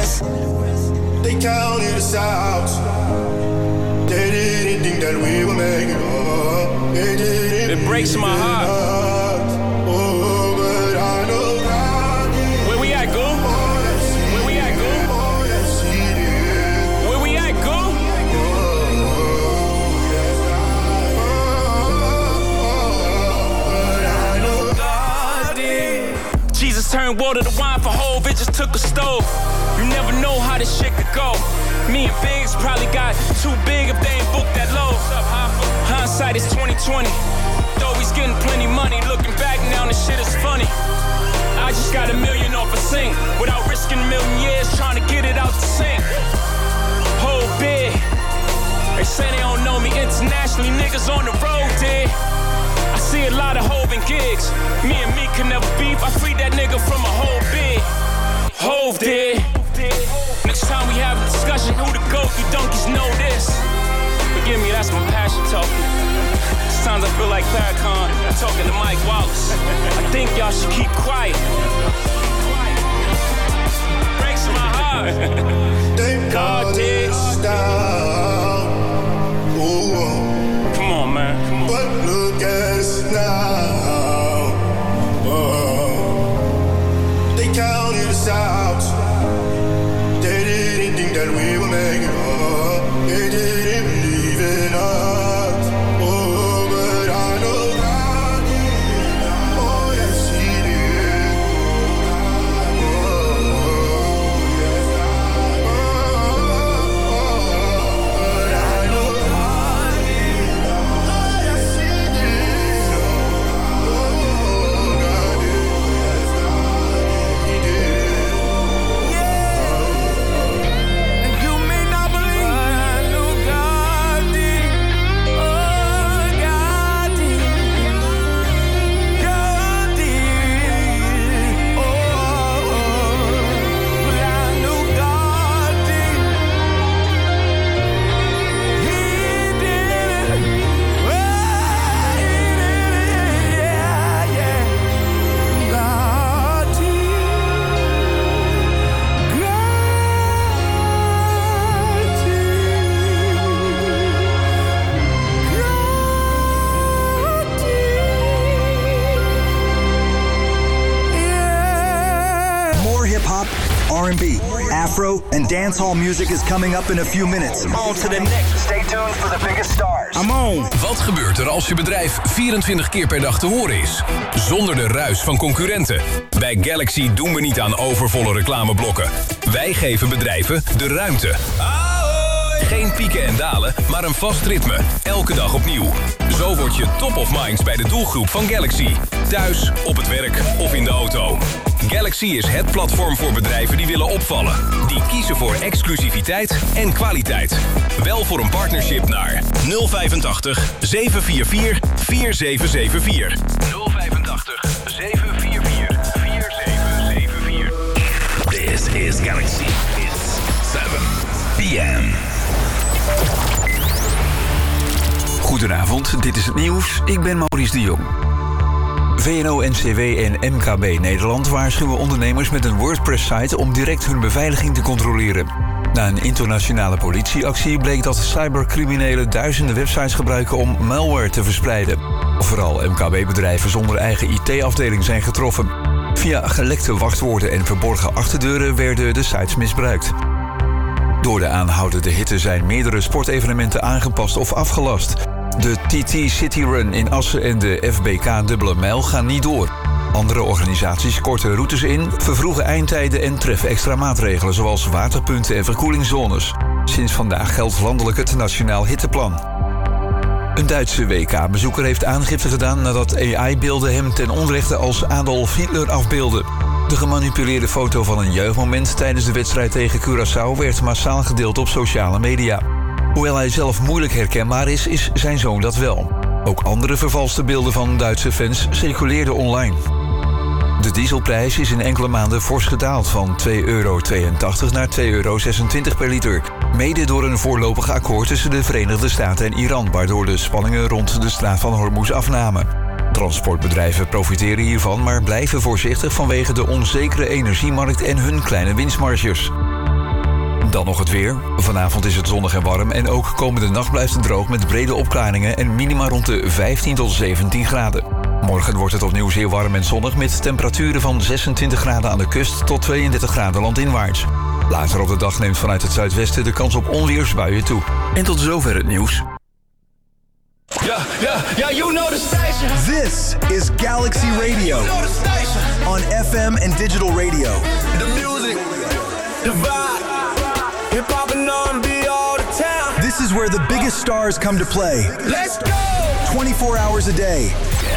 west. They counted us out. They didn't think that we would make it up. They didn't. It breaks my heart. Oh, but I know God did. Where we at, Goo? Where we at, Goo? Where we at, Goo? Jesus turned water to wine for Hov, it just took a stove. You never know how this shit could go. Me and Biggs probably got too big if they ain't booked that low. Hindsight is 2020. Though he's getting plenty money, looking back now this shit is funny. I just got $1 million off a sink without risking a million years trying to get it out the sink. Whole big. They say they don't know me internationally, niggas on the road, dig. I see a lot of Hov and gigs. Me and me can never beef. I freed that nigga from a whole big. Hov did. Next time we have a discussion, who the GOAT? You donkeys know this. Forgive me, that's my passion talking. Sometimes I feel like Farrakhan talking to Mike Wallace. I think y'all should keep quiet. Breaks my heart. God did. Come on, man. Come on. But look at us now. They counted us out. They didn't think that we would make it up. They didn't believe in us. Oh, but I know God did. Oh, yes, He did. But I know God did. Oh, yes, He did. Oh, God did. Yes, God did. He did. You may not believe, but I know God did. Oh, God did. God did. Oh, but I know God did. He did it. Oh, He did it. Yeah, yeah. God did. More hip-hop, R&B, Afro, and dancehall music is coming up in a few minutes. On to the next. Stay tuned for the biggest stars. I'm on. Wat gebeurt er als je bedrijf 24 keer per dag te horen is? Zonder de ruis van concurrenten. Bij Galaxy doen we niet aan overvolle reclameblokken. Wij geven bedrijven de ruimte. Geen pieken en dalen, maar een vast ritme. Elke dag opnieuw. Zo word je top of minds bij de doelgroep van Galaxy. Thuis, op het werk of in de auto. Galaxy is het platform voor bedrijven die willen opvallen. Die kiezen voor exclusiviteit en kwaliteit. Wel voor een partnership naar 085 744 4774. 085 744 4774. This is Galaxy. It's 7 p.m. Goedenavond, dit is het nieuws. Ik ben Maurice de Jong. VNO-NCW en MKB Nederland waarschuwen ondernemers met een WordPress-site om direct hun beveiliging te controleren. Na een internationale politieactie bleek dat cybercriminelen duizenden websites gebruiken om malware te verspreiden. Vooral MKB-bedrijven zonder eigen IT-afdeling zijn getroffen. Via gelekte wachtwoorden en verborgen achterdeuren werden de sites misbruikt. Door de aanhoudende hitte zijn meerdere sportevenementen aangepast of afgelast. De TT City Run in Assen en de FBK Dubbele Mijl gaan niet door. Andere organisaties korten routes in, vervroegen eindtijden en treffen extra maatregelen zoals waterpunten en verkoelingszones. Sinds vandaag geldt landelijk het Nationaal Hitteplan. Een Duitse WK-bezoeker heeft aangifte gedaan nadat AI-beelden hem ten onrechte als Adolf Hitler afbeelden. De gemanipuleerde foto van een juichmoment tijdens de wedstrijd tegen Curaçao werd massaal gedeeld op sociale media. Hoewel hij zelf moeilijk herkenbaar is, is zijn zoon dat wel. Ook andere vervalste beelden van Duitse fans circuleerden online. De dieselprijs is in enkele maanden fors gedaald van €2,82 naar €2,26 per liter. Mede door een voorlopig akkoord tussen de Verenigde Staten en Iran, waardoor de spanningen rond de straat van Hormuz afnamen. Transportbedrijven profiteren hiervan, maar blijven voorzichtig vanwege de onzekere energiemarkt en hun kleine winstmarges. Dan nog het weer. Vanavond is het zonnig en warm en ook komende nacht blijft het droog met brede opklaringen en minima rond de 15 tot 17 graden. Morgen wordt het opnieuw zeer warm en zonnig met temperaturen van 26 graden aan de kust tot 32 graden landinwaarts. Later op de dag neemt vanuit het zuidwesten de kans op onweersbuien toe. En tot zover het nieuws. Yeah, you know the station. This is Galaxy Radio. You know the station. On FM and digital radio. The music, the vibe, hip hop and R&B all the time. This is where the biggest stars come to play. Let's go. 24 hours a day.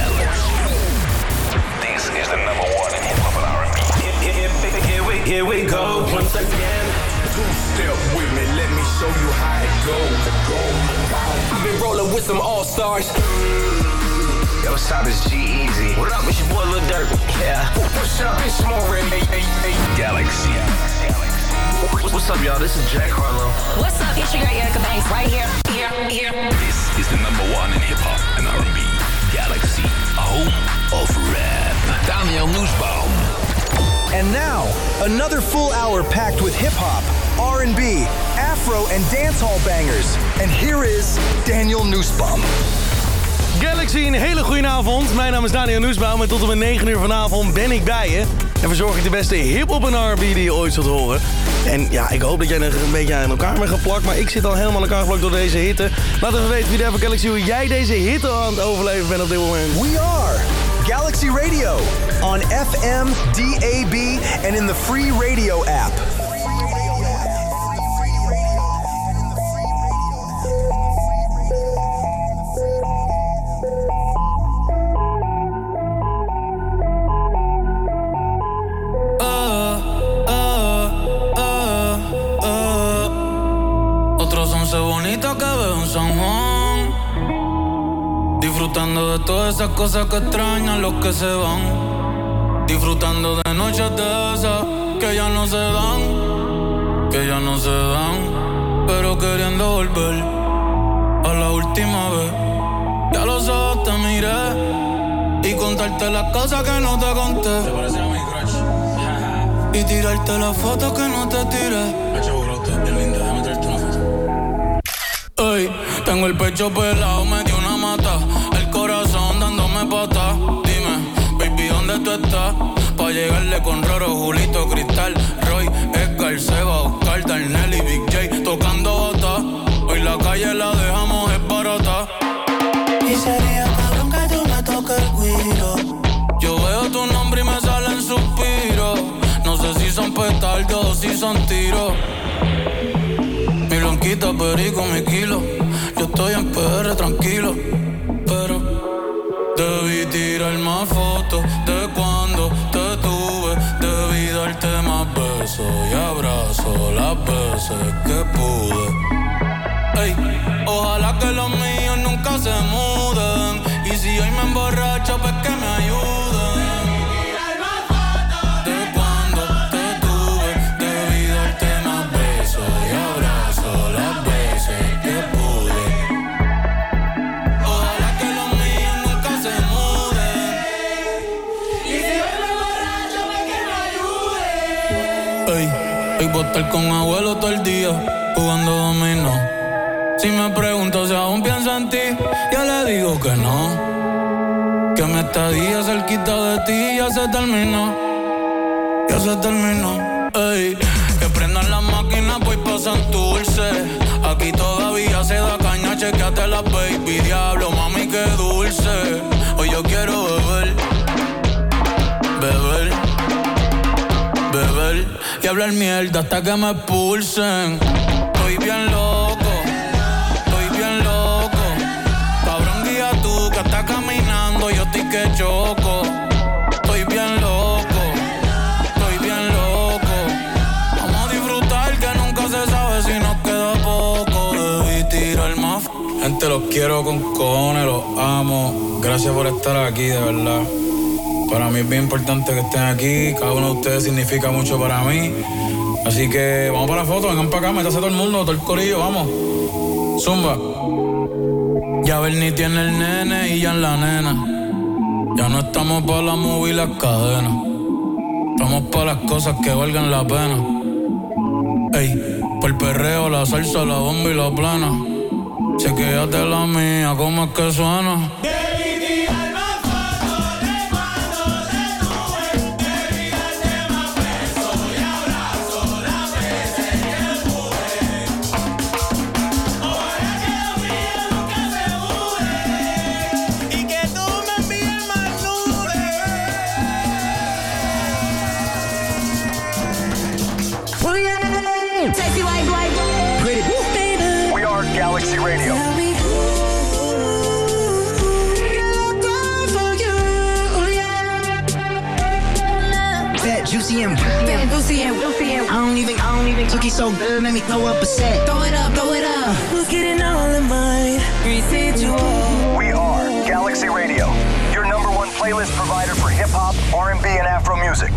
This is the number one in hip hop and R&B. Here we go. Once again. Two-step with me, let me show you how it goes. I've been rolling with some all-stars. Yo, what's up, it's G-Eazy. What up, it's your boy Lil Durk. Yeah. What's up, it's More. Galaxy. What's up, y'all? This is Jack Harlow. What's up? It's your girl Erica Banks right here. This is the number one in hip hop and R&B. Galaxy, home of rap. Daniel Nussbaum. And now, another full hour packed with hip-hop, R&B, Afro and dancehall bangers. And here is Daniel Nussbaum. Galaxy, een hele goede avond. Mijn naam is Daniel Nussbaum en tot en met 9 uur vanavond ben ik bij je. En verzorg ik de beste hip-hop en R&B die je ooit zult horen. En ja, ik hoop dat jij er een beetje aan elkaar bent geplakt, maar ik zit al helemaal aan elkaar geplakt door deze hitte. Laat even weten wie daar van Galaxy, hoe jij deze hitte aan het overleven bent op dit moment. We are Galaxy Radio on FM, DAB and in the free radio app. Bonita que veo en San Juan, disfrutando de todas esas cosas que extrañan los que se van, disfrutando de noches de esas que ya no se dan, pero queriendo volver a la última vez. Ya los ojos te miré y contarte las cosas que no te conté. Te pareció a mi crush. Y tirarte las fotos que no te tiré. Bien linda, déjame tirarte una foto. Ey, tengo el pecho pelado, me dio una mata. El corazón dándome patas. Dime, baby, ¿dónde tú estás? Pa' llegarle con Roro, Julito, Cristal, Roy, Edgar, Seba, Oscar, Darnell y Big J tocando bata. Hoy la calle la dejamos esbarata. Y sería cabrón que tú me toques el guiro. Yo veo tu nombre y me salen suspiros. No sé si son petardos o si son tiros. Mi blanquita, perico, mi kilo. Yo estoy en PR tranquilo, pero debí tirar más fotos de cuando te tuve. Debí darte más besos y abrazos las veces que pude. Ey, ojalá que los míos nunca se muden. Y si hoy me emborracho, pues que me ayuden. Voy a estar con abuelo todo el día jugando dominó. Si me pregunto si aún pienso en ti, yo le digo que no. Que mi estadía cerquita de ti ya se terminó. Ya se terminó. Ey, que prendan las máquinas, pues pasan dulce. Aquí todavía se da caña, chequeate la baby. Diablo, mami, qué dulce. Hoy yo quiero beber. Beber y hablar mierda hasta que me expulsen. Estoy bien loco. Cabrón, guía tú que estás caminando, yo estoy que choco. Estoy bien loco. Vamos a disfrutar que nunca se sabe si nos queda poco. Debí tirar más. Gente, los quiero con cojones, los amo. Gracias por estar aquí, de verdad. Para mí es bien importante que estén aquí. Cada uno de ustedes significa mucho para mí. Así que vamos para la foto, vengan para acá, métase todo el mundo, todo el corillo, vamos. Zumba. Ya Bernie tiene el nene y ya en la nena. Ya no estamos para la movie y las cadenas. Estamos para las cosas que valgan la pena. Ey. Por el perreo, la salsa, la bomba y la plana. Chequéate la mía, cómo es que suena. Galaxy Radio. Juicy and I don't even took it so good, let me throw up a set. Throw it up. Who's getting all of mine? We are Galaxy Radio, your number one playlist provider for hip-hop, R&B en Afro music.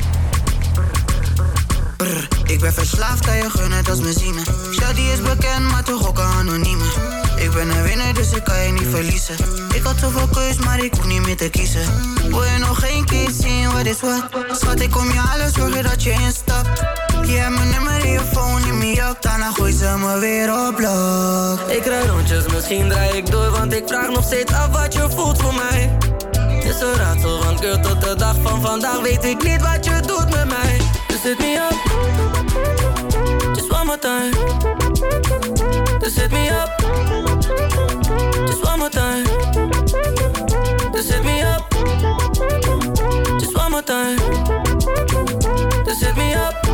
Ik ben verslaafd aan je gun, dat is mijn ziemen. Shawty is bekend, maar toch ook anonieme. Ik ben een winnaar, dus ik kan je niet verliezen. Ik had zoveel keus, maar ik hoef niet meer te kiezen. Wil je nog één keer zien, wat is wat? Schat, ik kom je alles zorgen dat je instapt. Je hebt mijn nummer in je phone, neem me op. Daarna gooi ze me weer op blok. Ik rijd rondjes, misschien draai ik door, want ik vraag nog steeds af wat je voelt voor mij. Het is een raadsel, van girl tot de dag van vandaag weet ik niet wat je doet met mij. Dus hit me up, just one more time. Just hit me up, just one more time. Just hit me up, just one more time. Just hit me up,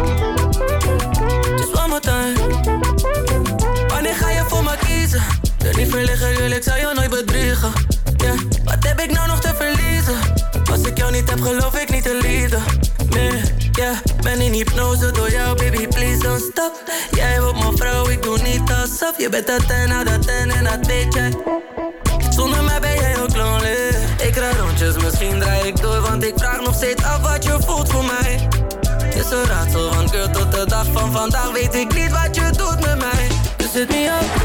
just one more time. Wanneer ga je voor me kiezen? Wil niet verliggen, girl, ik zal je nooit bedriegen. Yeah. Wat heb ik nou nog te verliezen? Als ik jou niet heb, geloof ik niet te lieden. Nee, yeah, ben in hypnose door jou, baby, please don't stop. Jij wordt mijn vrouw, ik doe niet alsof. Je bent een 10 out of 10 en dat weet jij. Zonder mij ben jij ook lonely. Ik rijd rondjes, misschien draai ik door, want ik vraag nog steeds af wat je voelt voor mij. Is een raadsel, van girl tot de dag van vandaag weet ik niet wat je doet met mij. Dus hit me up,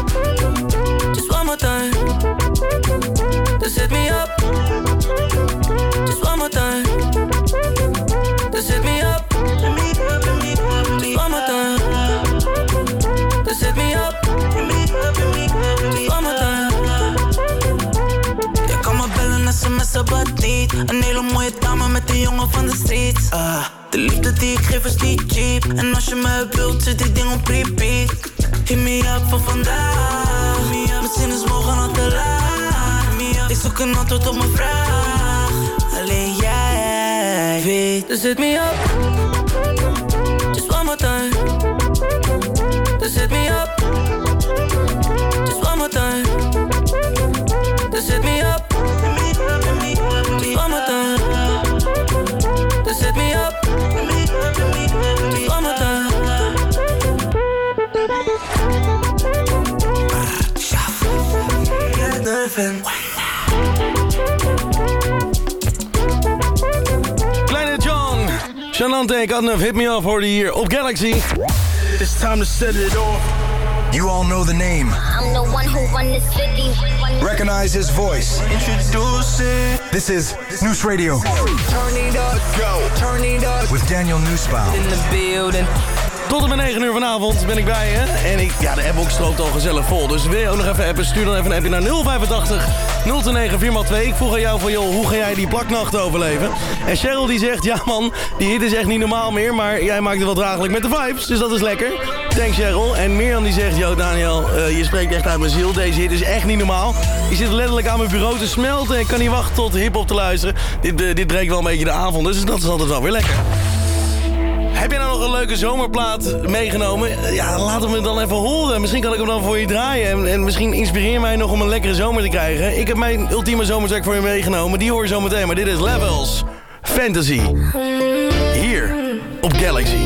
just one more time. Just hit me up, just one more time. Just hit me up, just one more time. Just hit me up, just one more time. Je kan me bellen, sms'en, but niet. Een hele mooie dame met een jongen van de streets. De liefde die ik geef is niet cheap. En als je me wilt, zit dit ding op repeat. Hit me up voor vandaag. Mijn zin is morgen al te laat. Ik zoek een antwoord op mijn vraag. Alleen jij weet. Just hit me up, just one more time. Just hit me up, just one more time. Just hit me up, just one more time. Just hit me up, just one more time. Kleine John, Shanante, Kadnuf, Hit Me Up hoorde hier op Galaxy. It's time to set it off. You all know the name. I'm the one who run the city. Recognize his voice. Introduce it. This is News Radio. Turn it up, go. Turn it up. With Daniel Nussbaum. In the building. Tot en met 9 uur vanavond ben ik bij je. En de appbox stroomt al gezellig vol. Dus wil je ook nog even appen? Stuur dan even een appje naar 085 029 4x2. Ik vroeg aan jou van, joh, hoe ga jij die plaknacht overleven? En Cheryl die zegt, ja man, die hit is echt niet normaal meer. Maar jij maakt het wel draaglijk met de vibes. Dus dat is lekker. Thanks Cheryl. En Mirjam die zegt, yo Daniel, je spreekt echt uit mijn ziel. Deze hit is echt niet normaal. Je zit letterlijk aan mijn bureau te smelten. Ik kan niet wachten tot hiphop te luisteren. Dit breekt wel een beetje de avond. Dus dat is altijd wel weer lekker. Heb je nou nog een leuke zomerplaat meegenomen? Ja, laat hem dan even horen. Misschien kan ik hem dan voor je draaien. En misschien inspireer mij nog om een lekkere zomer te krijgen. Ik heb mijn ultieme zomertrack voor je meegenomen. Die hoor je zo meteen. Maar dit is Levels Fantasy. Hier op Galaxy.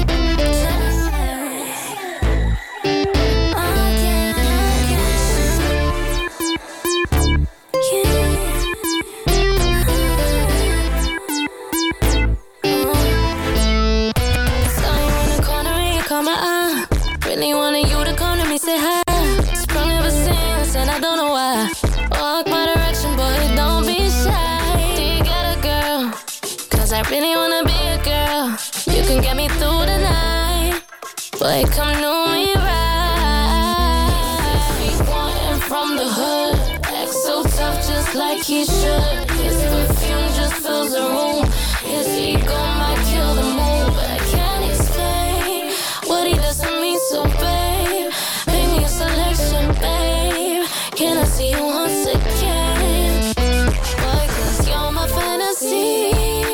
Really wanted you to come to me, say hi. Sprung ever since, and I don't know why. Walk my direction, boy, don't be shy. Do you got a girl? Cause I really wanna be a girl. You can get me through the night. Boy, come know me right. He wantin' from the hood. Act so tough just like he should. His perfume just fills the room. His ego might kill the mood, but I can't explain what he does to me, so babe, make me a selection, babe. Can I see you once again? Boy, cause you're my fantasy.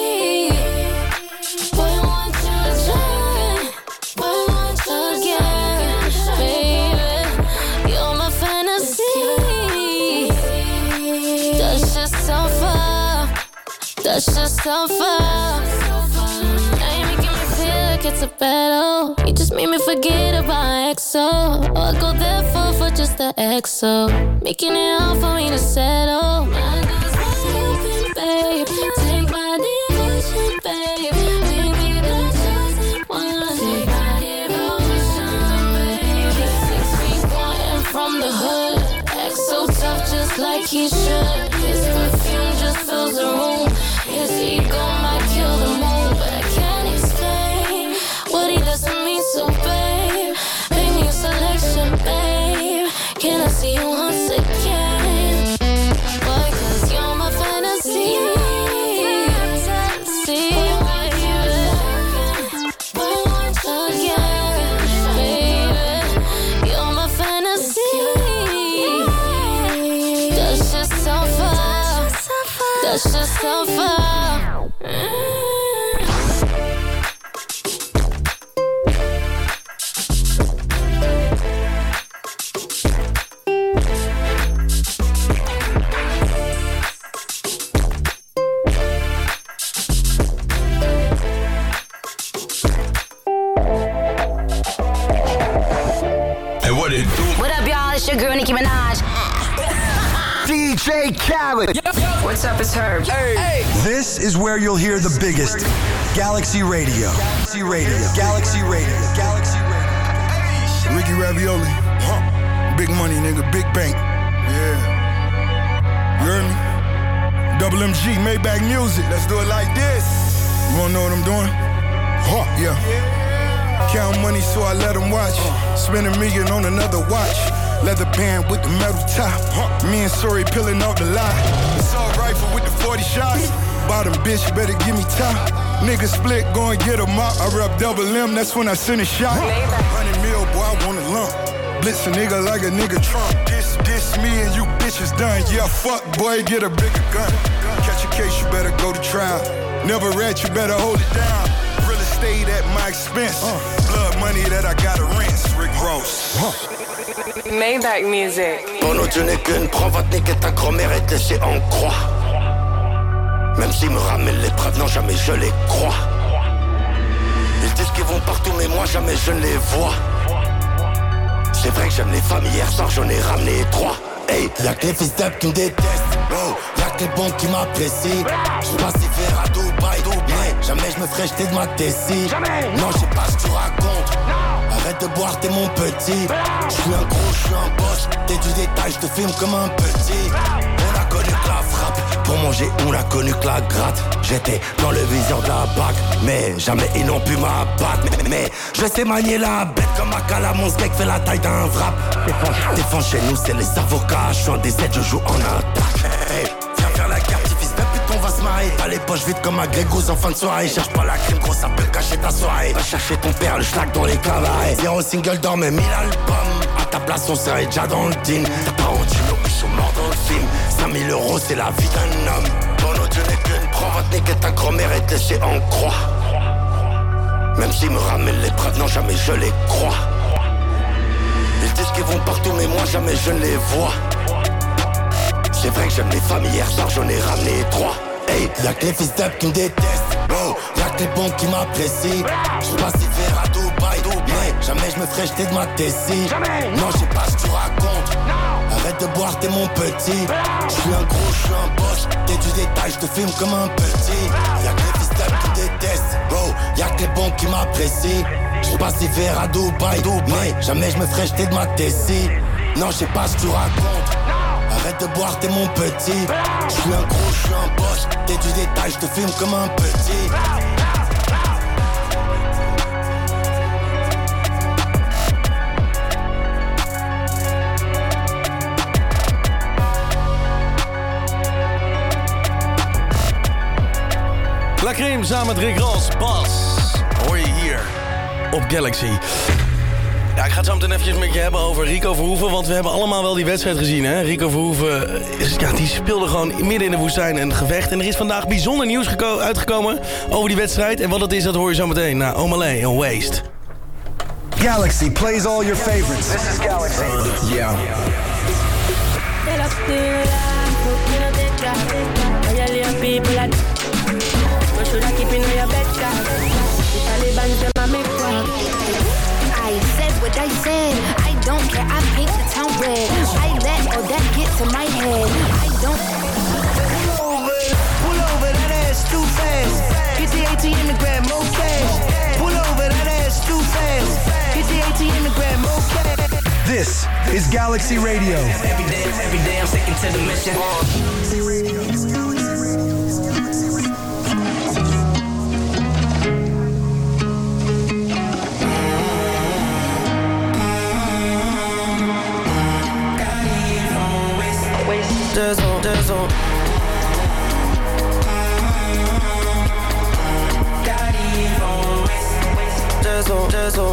Boy, I want you again. Boy, I want you again. Baby, you're my fantasy. That's just so far. That's just so far. Now you making me feel like it's a battle. You just made me forget about EXO. Oh, I go there for just the EXO. Making it hard for me to settle. My girl's wide open, babe. Take my devotion, babe. Baby, the chosen one. Take my devotion, baby. 6 feet wantin' from the hood. Act so tough just like he should. His perfume just fills the room. His ego might kill the mood, but I can't explain what he does to me, so babe, make me a selection, babe. Can I see you once again? Boy, cause you're my fantasy. See, baby, boy, I want you again, baby. You're my fantasy. That's just so far. That's just so far. Hey, what it do? What up, y'all? It's your girl, Nicki Minaj. DJ Khaled. What's up, it's Herb. Hey. This is where you'll hear the biggest. Galaxy Radio. Galaxy Radio. Galaxy Radio. Galaxy Radio. Ricky Ravioli. Big money, nigga. Big bank. Yeah. You heard me? Double MG, Maybach Music. Let's do it like this. You wanna know what I'm doing? Yeah. Count money so I let them watch. Spend $1 million on another watch. Leather band with the metal top. Me and Sorry peeling off the lot. Assault rifle with the 40 shots. Bottom bitch, better give me top. Nigga split, go and get a mop. I rep double M, that's when I send a shot. 100 mil, boy, I want a lump. Blitz a nigga like a nigga Trump. Diss me and you bitches done. Yeah, fuck, boy, get a bigger gun. Catch a case, you better go to trial. Never rat, you better hold it down. Real estate at my expense. Blood money that I gotta rinse. Rick Ross. Maybach Music. Ton nom Dieu n'est qu'une, prends votre nique et ta grand-mère et te laissez en croix. Même s'ils me ramènent l'épreuve, non jamais je les crois. Ils disent qu'ils vont partout mais moi jamais je ne les vois. C'est vrai que j'aime les femmes, hier soir j'en ai ramené 3. Hey, y'a que les fils d'up qui me détestent. Oh, y'a que les bons qui m'apprécient. J'passe hiver à Dubaï, mais jamais je me ferai jeter de ma tessie. Non, je sais pas ce que tu racontes. Arrête de boire, t'es mon petit. J'suis un gros, j'suis un boss. T'es du détail, j'te filme comme un petit. On a connu que la frappe. Pour manger, on a connu que la gratte. J'étais dans le viseur de la bague, mais jamais ils n'ont pu m'abattre. Mais je sais manier la bête comme un calamon. Ce gars fait la taille d'un wrap. Défense chez nous, c'est les avocats. J'suis en DZ, je joue en attaque. Hey, viens faire la carte, fils de pute, on va se marier. T'as les poches vides comme un grégousse en fin de soirée. Cherche pas la crime, gros, ça peut cacher ta soirée. Va chercher ton père, le schlag dans les cabarets. 0 single d'or, mais 1000 albums. À ta place, on serait déjà dans le team. T'as pas rendu nos ils sont morts dans le film. 5000 euros, c'est la vie d'un homme. Ton nom Dieu n'est qu'une, prends votre nique et ta grand-mère et te laissez en croix. Même s'ils me ramènent l'épreuve, non jamais je les crois. Ils disent qu'ils vont partout, mais moi jamais je ne les vois. C'est vrai que j'aime les femmes, hier soir j'en ai ramené 3. Hey, y'a que les fils d'up qui me détestent. Oh, y'a que les bons qui m'apprécient. J'passe hiver à Dubaï, mais jamais je me ferai jeter de ma tessie. Non, je sais pas ce que tu racontes. Arrête de boire, t'es mon petit. J'suis un gros, j'suis un boss. T'es du détail, j'te filme comme un petit. Y'a que les fils d'up qui me détestent. Oh, y'a que les bons qui m'apprécient. J'passe hiver à Dubaï, mais jamais je me ferai jeter de ma tessie. Non, je sais pas ce que tu racontes. Arrête de boire, t'es mon petit. J'suis un gros, j'suis un boss. T'es du détail, j'te filme comme un petit. samen met Rick Ross. Bas, hoor je hier op Galaxy. Ja, ik ga het zo meteen eventjes met je hebben over Rico Verhoeven, want we hebben allemaal wel die wedstrijd gezien, hè? Rico Verhoeven, die speelde gewoon midden in de woestijn een gevecht. En er is vandaag bijzonder nieuws uitgekomen over die wedstrijd. En wat het is, dat hoor je zo meteen na Omalay en Waste. Galaxy plays all your favorites. This is Galaxy. Yeah. I said what I said. I don't care. I paint the town red. I let all that get to my head. I don't. Pull over that ass too fast. Get the ATM and grab more cash. Pull over that ass too fast. Get the ATM and grab more cash. This is Galaxy Radio. Every day I'm sticking to the mission. Galaxy Radio. Dazzle. Dazzle.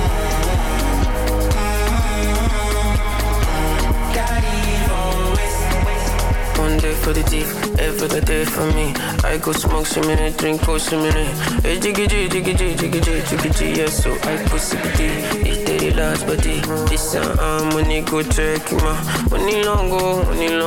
One day for the thief, every day for me. I go smoke some minute, drink some minute. Hey, jiggy, yes, so I put CBD. Eat the last body. This money go check ma. Money long go.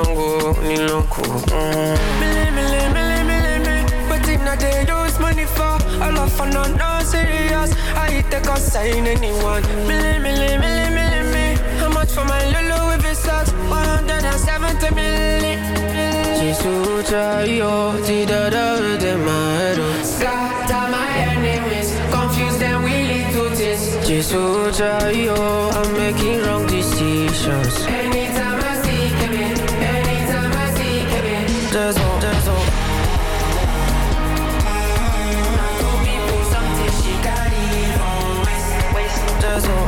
But in a day use money for a lot for no serious. I take a sign anyone. Me. How much for my Lulu with his socks? 170 milli. Jesus, yo, the matter. Scatter my enemies, confuse them, we lead to this. Jesus, yo, I'm making wrong decisions. Anytime I see Kevin. There's all. Now two people, something she got it on waist. There's all.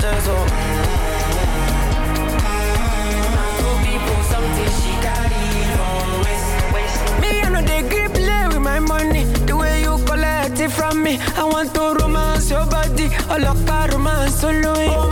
My money, the way you collect it from me. I want to romance your body, I love a romance solo. Oh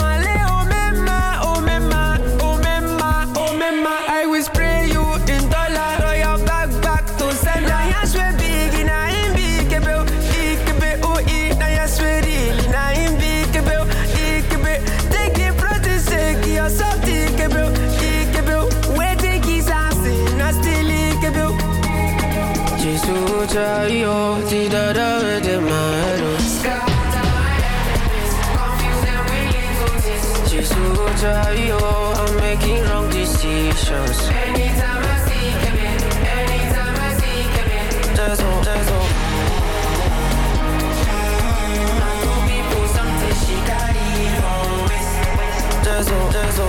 mema, I will spray you in dollar. Or your back to send. Now you swear big, now in big, ikebe, oh, now you swear really, now in big, ikebe. Take it for the sake, you're something, ikebe. Where take his ass in, I still ikebe. Jesus, yo, the matter. Scatter my enemies, confuse them, we lead to this. Jesus, yo, I'm making wrong decisions. Anytime I see Kevin. There's all. Now two people, something she got it on waist. There's all.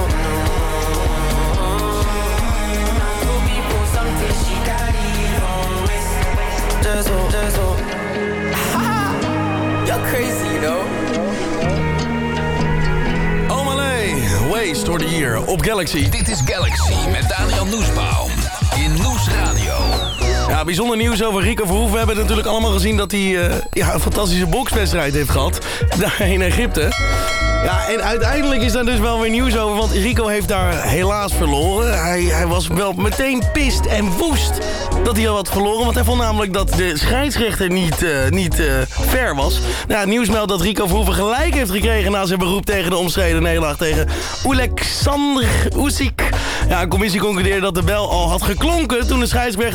Now two people, something she got it on waist. Dazzle. You're crazy, you know. Omalay, Waste hoorde hier op Galaxy. Dit is Galaxy met Daniel Noesbaum in Noes Radio. Ja, bijzonder nieuws over Rico Verhoeven. We hebben natuurlijk allemaal gezien dat hij een fantastische bokswedstrijd heeft gehad. Daar in Egypte. Ja, en uiteindelijk is daar dus wel weer nieuws over, want Rico heeft daar helaas verloren. Hij was wel meteen pist en woest dat hij al had verloren, want hij vond namelijk dat de scheidsrechter niet fair was. Nou, het nieuws meldt dat Rico Verhoeven gelijk heeft gekregen na zijn beroep tegen de omstreden nederlaag tegen Oleksandr Usyk. Ja, een commissie concludeerde dat de bel al had geklonken toen de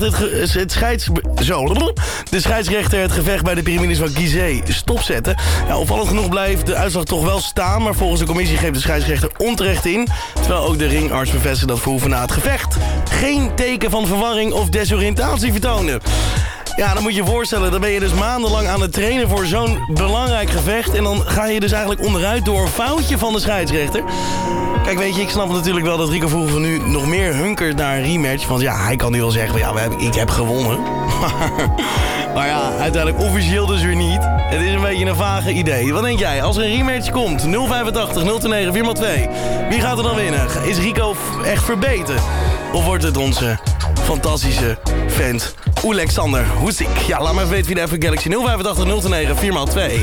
scheidsrechter het gevecht bij de piramides van Gizeh stopzette. Ja, opvallend genoeg blijft de uitslag toch wel staan, maar volgens de commissie geeft de scheidsrechter onterecht in. Terwijl ook de ringarts bevestigde dat Verhoeven na het gevecht geen teken van verwarring of desoriëntatie vertoonde. Ja, dan moet je je voorstellen, dan ben je dus maandenlang aan het trainen voor zo'n belangrijk gevecht. En dan ga je dus eigenlijk onderuit door een foutje van de scheidsrechter. Kijk, weet je, ik snap natuurlijk wel dat Rico Verhoeven nu nog meer hunkert naar een rematch. Want ja, hij kan nu wel zeggen, ja, ik heb gewonnen. Maar ja, uiteindelijk officieel dus weer niet. Het is een beetje een vage idee. Wat denk jij, als er een rematch komt, 085 029 4x2, wie gaat er dan winnen? Is Rico echt verbeterd? Of wordt het onze fantastische vent. Alexander Hoesik. Ja, laat me even weten wie de even Galaxy 085 029 4x2.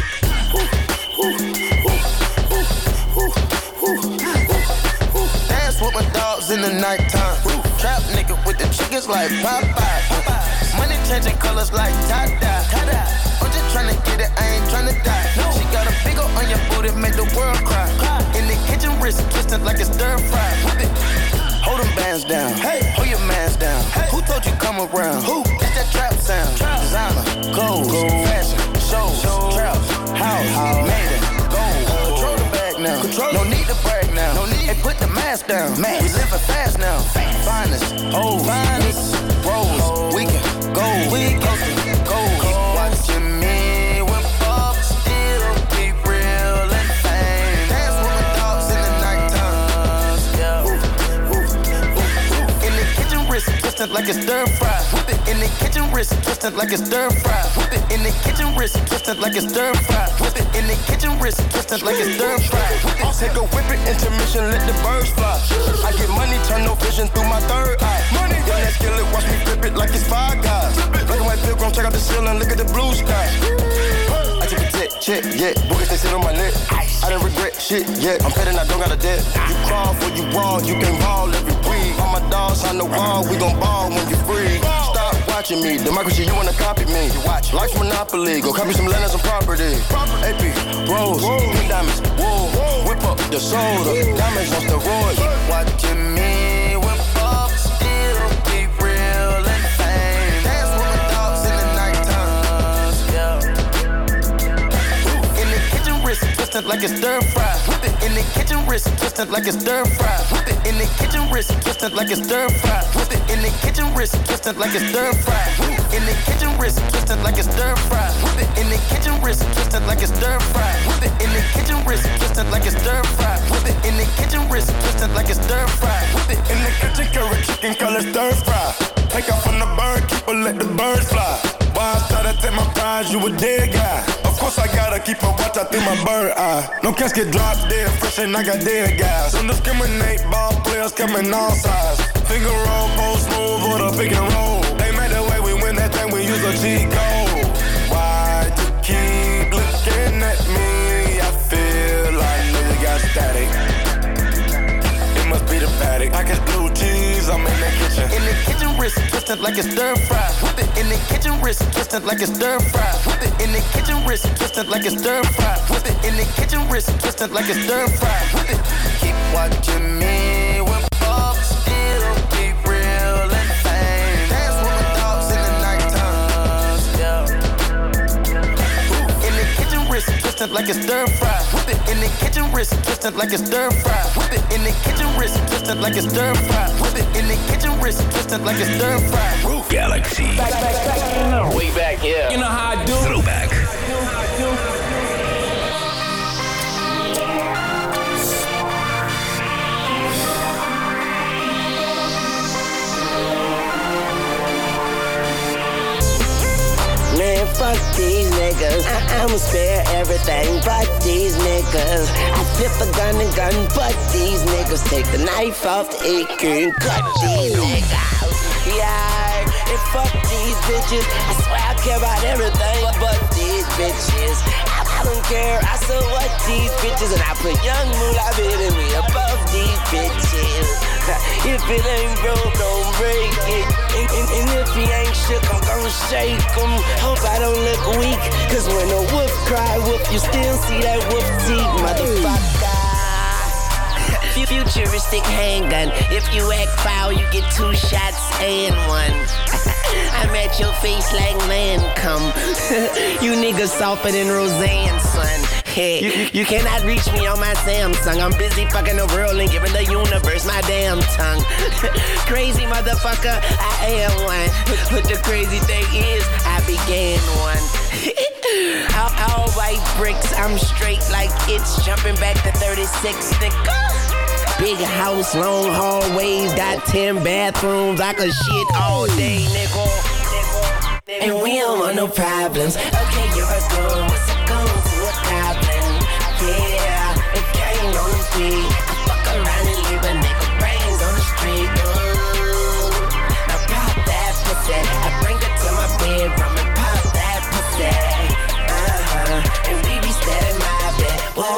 Dance with my dogs in the nighttime. Trap nigga with the chickens like Popeye. Money changing colors like Tada. I'm just tryna get it, I ain't tryna die. She got a big ol' on your booty, make the world cry. In the kitchen, wrist twisted like it's stir fry. Hold them bands down, hey, hold your mans down. Hey. Who told you come around? Who? It's that trap sound. Designer, gold, fashion, shows, trap, house, made it, gold. Control the bag now, no need to brag now. No need. Hey, put the mask down, we living fast now. Finest, finest, rose, we can go, go. Keep watching me with Bob, still keep real and fame. Dance with my dogs in the nighttime, yeah. In the kitchen, wrist twisted like it's stir fry. Whip it in the kitchen, wrist twisted like it's stir fry. Whip it in the kitchen, wrist twisted like it's stir fry. Whip it in the kitchen, wrist twisted like it's stir fry. Take a whip it, intermission, let the birds fly. I get money, turn no vision through my third eye. Money, run that skillet, watch me flip it like it's Five Guys. Black and white pilgrim, check out the ceiling, look at the blue sky. I took a check, yeah. Boogers, they sit on my neck. I didn't regret shit, yeah. I'm petting, I don't got a debt. You crawl for you raw, you can ball every week. All my dogs on the wall, we gon' ball when you free. Stop watching me, democracy, you wanna copy me. You watch, life's monopoly, go copy some land and some property. AP, rose, pink diamonds, wool. Whip up the soda, diamonds on steroids. Watching me whip up, still keep real and fame. Dance with my dogs in the nighttime, yeah. In the kitchen, wrist twisted like it's stir fry. Whip it in the kitchen, wrist twisted like it's stir fry. Whip it in the kitchen, wrist twisted like it's stir fry. Whip it in the kitchen, wrist twisted like it's stir fry. In the kitchen, wrist twisted like it's stir fry. Whip it in the kitchen, wrist twisted like it's stir fry. Whip it in the kitchen, wrist twisted like it's stir fry. Whip it in the kitchen, wrist twisted like it's stir fry. Whip it in the kitchen, carrot chicken, color stir fry. Take off on the bird, keep her, let the birds fly. Why I started to take my prize, you a dead guy. Of course I gotta keep a watch out through my bird eye. No casket drops dead fresh and I got dead guys. Don't discriminate, ball players coming all sides. Finger roll, post move, or the pick and roll. They made the way we win that thing, we use a cheat code. Why you keep looking at me? I feel like nigga got static. It must be the paddock. Package blue cheese, I'm in the kitchen. In the kitchen, wrist twisted like it's stir fry. Whip it in the kitchen, wrist twisted like it's stir fry. Whip it in the kitchen, wrist twisted like it's stir fry. Whip it in the kitchen, wrist twisted like it's stir fry. Whip it. Keep watching me whip up, still keep real and fame. Dance with my dogs in the nighttime, yeah. In the kitchen, wrist twisted like it's stir fry. Whip it in the kitchen, wrist twisted like it's stir fry. Whip it in the kitchen, wrist twisted like it's stir fry. Whip it in the kitchen, wrist twisted like it's stir fry. Galaxy. Way back, yeah. You know how I do. Throwback. Man, fuck these niggas. I'ma spare everything but these niggas. I flip a gun and gun, but these niggas take the knife off the AK and cut these niggas. Yeah, and fuck these bitches. I swear I care about everything but these bitches. I don't care, I so what these bitches. And I put young moolah in me above these bitches. If it ain't broke, don't break it. And if he ain't shook, I'm gon' shake him. Hope I don't look weak, cause when a wolf cry wolf, you still see that wolf teeth, motherfucker. Futuristic handgun. If you act foul, you get 2 shots and 1. I'm at your face like Lancome. You niggas softer than Roseanne, son. Hey, you cannot reach me on my Samsung. I'm busy fucking the world and giving the universe my damn tongue. Crazy motherfucker, I am one. But the crazy thing is, I began one. All white bricks, I'm straight like it's jumping back to 36, nigga. Big house, long hallways, got 10 bathrooms. I could shit all day, nigga. And we don't want no problems. Okay, you're a girl, what's it going to a goblin? Yeah, it came on the beat. I fuck around and leave a nigga brains on the street. Now pop that pussy, I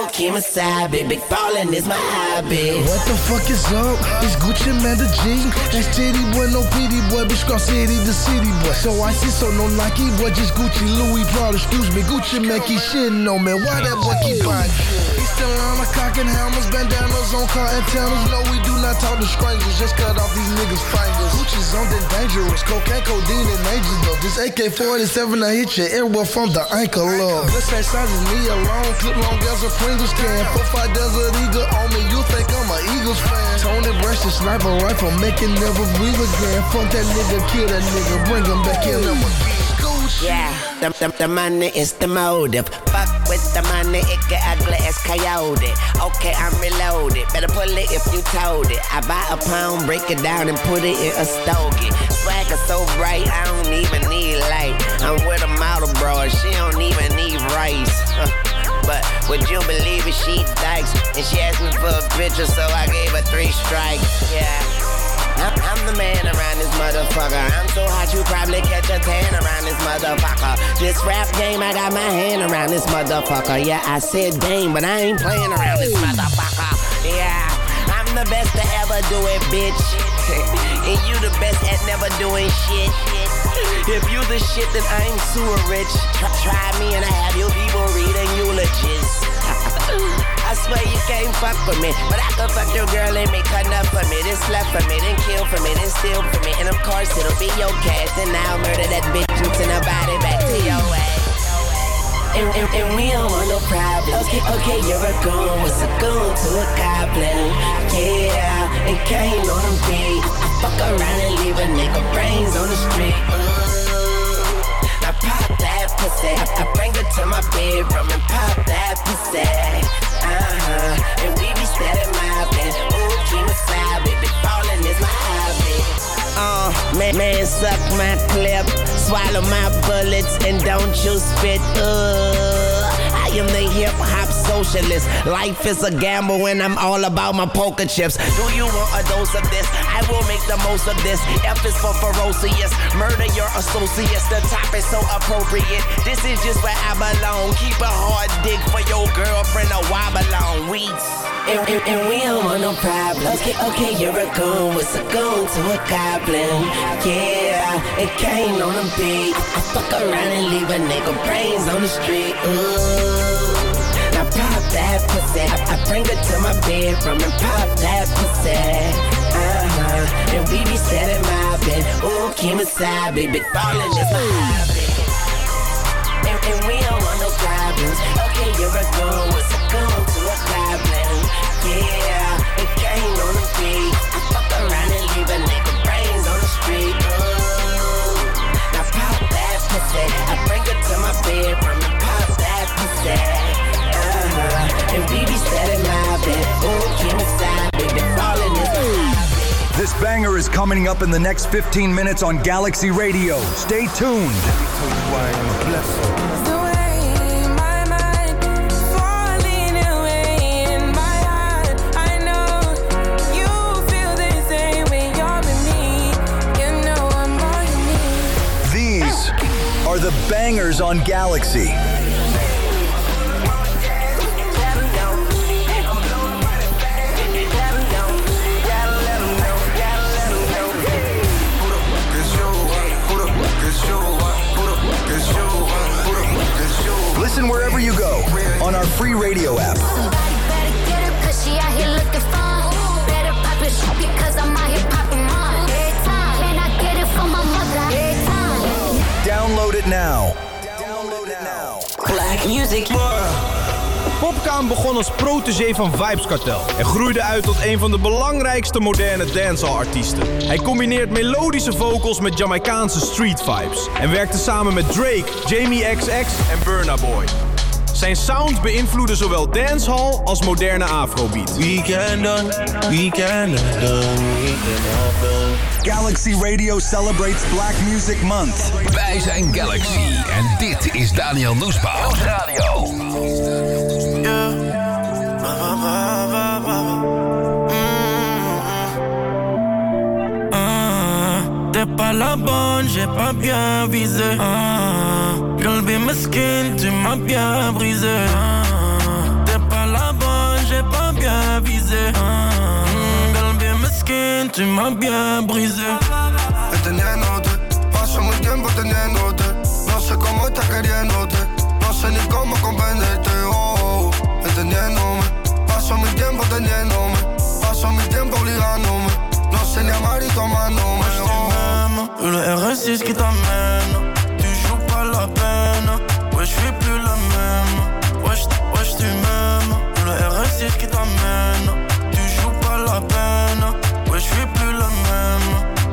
Keep my side, big ballin' is my hobby. What the fuck is up? It's Gucci Man the G. That's Titty Boy, no pity boy, bitch Cross City the city boy. So I see, so no Nike boy, just Gucci, Louis, Prada, excuse me. Gucci man keep shitting on me, why that boy keep buying shit? He's still on the cock and hammers, bandanas on car antennas. No, we do not talk to strangers, just cut off these niggas' fingers. Gucci's on the dangerous, cocaine, codeine, and angels though. This AK-47, I hit your airwell from the ankle up. This same size as me alone, clip long as a Pringles can. 4-5 Desert Eagle on me, you think I'm an Eagles fan. Tony Brash, the sniper rifle, make it never breathe again. Fuck that nigga, kill that nigga, bring him back in, I'm a yeah, the money is the motive. Fuck with the money, it get ugly as coyote. Okay, I'm reloaded. Better pull it if you told it. I buy a pound, break it down and put it in a stogie. Swagger so bright, I don't even need light. I'm with a model broad, she don't even need rice. But would you believe it, she dykes. And she asked me for a picture, so I gave her 3 strikes. Yeah. I'm the man around this motherfucker. I'm so hot you probably catch a tan around this motherfucker. This rap game, I got my hand around this motherfucker. Yeah, I said dame, but I ain't playing around this motherfucker. Yeah, I'm the best to ever do it, bitch. And you the best at never doing shit. If you the shit, then I'm sewer rich. Try me and I have your people reading eulogies. I swear you can't fuck with me, but I can fuck your girl and make enough for me. Then slap for me, then kill for me, then steal for me. And of course it'll be your cash. Then I'll murder that bitch and send her body back to your ass. And we don't want no problems. Okay, you're a goon, what's a goon to a goblin? Yeah, and Kane on them beat. I fuck around and leave a nigga brains on the street. Now pop that pussy. I bring her to my bedroom and pop that pussy. And we be steady mobbing. Ooh, keep my side, baby, ballin' is my hobby. Man, suck my clip, swallow my bullets, and don't you spit. I am the hip-hop socialist. Life is a gamble and I'm all about my poker chips. Do you want a dose of this? I will make the most of this. F is for ferocious. Murder your associates. The top is so appropriate. This is just where I belong. Keep a hard dick for your girlfriend to wobble on. And we don't want no problems. Okay, you're a goon. What's a goon to a goblin? Yeah, it came on a beat. I fuck around and leave a nigga brains on the street. Ooh. Now pop that pussy. I bring her to my bedroom and pop that pussy. And we be steady mobbing. Ooh, keep my side, baby, ballin' is my hobby. And we don't want no problems. Okay, you're a goon. What's a goon to a goblin? Yeah, it came on the beat. I fuck around and leave a nigga brains on the street. Ooh. Now pop that pussy. I bring her to my bedroom and pop that pussy. And we be steady mobbing. Ooh, keep my side, baby, ballin' is my hobby. This banger is coming up in the next 15 minutes on Galaxy Radio. Stay tuned. These are the bangers on Galaxy. Listen wherever you go on our free radio app. Download it now. Black Music. Popcaan begon als protégé van Vybz Kartel en groeide uit tot een van de belangrijkste moderne dancehall-artiesten. Hij combineert melodische vocals met Jamaicaanse street vibes en werkte samen met Drake, Jamie XX en Burna Boy. Zijn sound beïnvloedde zowel dancehall als moderne afrobeat. Galaxy Radio celebrates Black Music Month. Wij zijn Galaxy en dit is Daniel Noesbaum. Radio. T'es pas la bonne, j'ai pas bien visé. J'ai enlevé mes skins, tu m'as bien brisé. T'es pas la tu m'as bien brisé. Entendiéndote, paso mi tiempo teniéndote. No sé cómo estás queriéndote, no sé ni cómo comprenderte. Oh, entendiéndome, paso mi tiempo teniéndome, paso mi tiempo obligándome. No sé ni amar y tomándome. Oh. Le RS6 qui t'amène, tu joues pas la peine. Ouais, je suis plus la même. Wesh, tu m'aimes. Le RS6 qui t'amène, tu joues pas la peine. Ouais, je suis plus la même.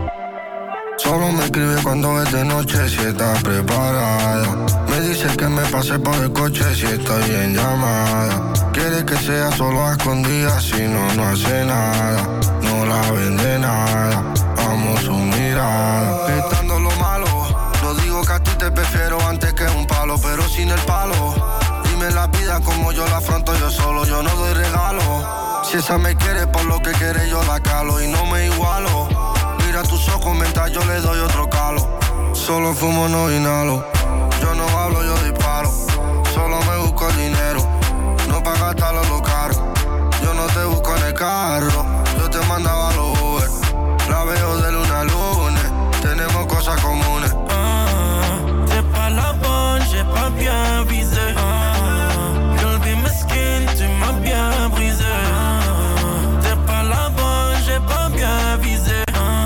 Solo me escribe cuando es de noche si estás preparada. Me dice que me pase por el coche si estoy en llamada. Quiere que sea solo a escondidas, si no, no hace nada. No la vende nada, amo su mirada. Quitando lo malo, no digo que a ti te prefiero antes que un palo, pero sin el palo. Dime la vida como yo la afronto yo solo, yo no doy regalo. Si esa me quiere por lo que quiere yo la calo y no me igualo. Mira tus ojos mientras yo le doy otro calo. Solo fumo, no inhalo. Yo no hablo, yo disparo. Solo me busco el dinero, no pa' gastarlo lo caro. Yo no te busco en el carro, yo te mandaba los Uber. La veo de luna a lunes, tenemos cosas comunes. T'es pas la bonne, j'ai pas bien visé. Galbi mesquin, tu m'as bien brisé. T'es pas la bonne, j'ai pas bien visé.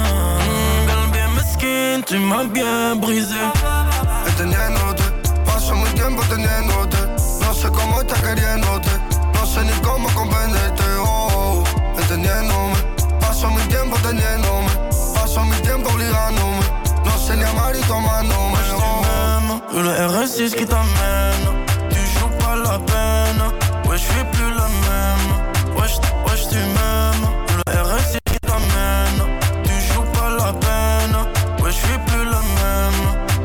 Galbi mesquin, tu m'as bien brisé. Entendiéndote, paso mi tiempo teniéndote. No sé cómo estás queriéndote, no sé ni cómo comprenderte. Oh, entendiéndome, paso mi tiempo teniéndome, paso mi tiempo obligándome. No sé ni amar y tomándome. Oh. Le RS6 qui t'amène, tu joues pas la peine. Ouais, je suis plus la même. Wesh, tu m'aimes. Le RS6 qui t'amène, tu joues pas la peine. Ouais, je suis plus la même.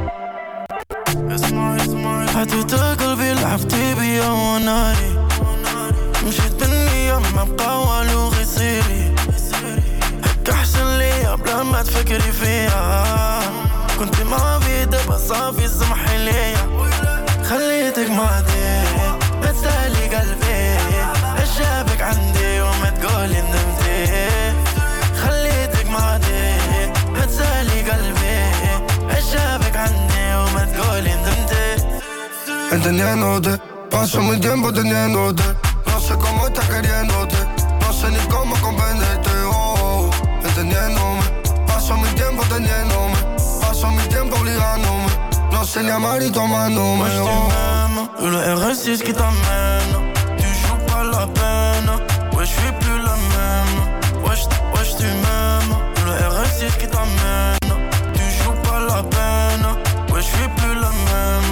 حتى قلبي لعبتي بيا وناري مشيت بالنية ما بقى والو غير سيري هيك أحسن ليا بلا ما تفكري فيا كنت ما في دابا صافي سمحي ليا خليتك معدي بتسالي قلبي ايش جابك عندي وما تقولي ندمتي خليتك معدي بتسالي قلبي ايش جابك عندي وما تقولي ندمتي. Entendiéndote, paso mi tiempo teniéndote. No sé cómo estás queriéndote, no sé ni cómo comprenderte. Oh, entendiéndome, paso mi tiempo teniéndome, paso mi tiempo obligándome. No sé ni amar y tomándome. Oh. Le RS6 qui t'amène, tu joues pas la peine. Ouais, je suis plus la même. Wesh, tu m'aimes. Le RS6 qui t'amène, tu joues pas la peine. Ouais, je suis plus la même.